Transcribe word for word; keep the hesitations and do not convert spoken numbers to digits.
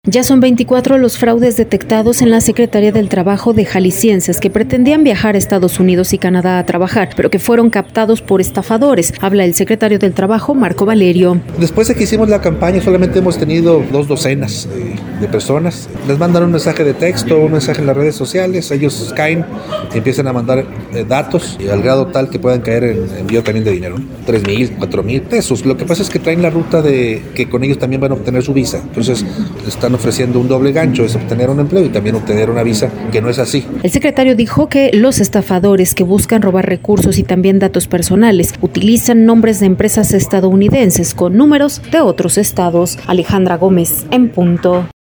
Ya son veinticuatro los fraudes detectados en la Secretaría del Trabajo de jaliscienses que pretendían viajar a Estados Unidos y Canadá a trabajar, pero que fueron captados por estafadores. Habla el secretario del Trabajo, Marco Valerio. Después de que hicimos la campaña, solamente hemos tenido dos docenas de, de personas. Les mandan un mensaje de texto, un mensaje en las redes sociales, ellos caen y empiezan a mandar eh, datos y al grado tal que puedan caer en envío también de dinero, ¿no? tres mil, cuatro mil pesos. Lo que pasa es que traen la ruta de que con ellos también van a obtener su visa. Entonces, están ofreciendo un doble gancho, es obtener un empleo y también obtener una visa, que no es así. El secretario dijo que los estafadores que buscan robar recursos y también datos personales utilizan nombres de empresas estadounidenses con números de otros estados. Alejandra Gómez, en punto.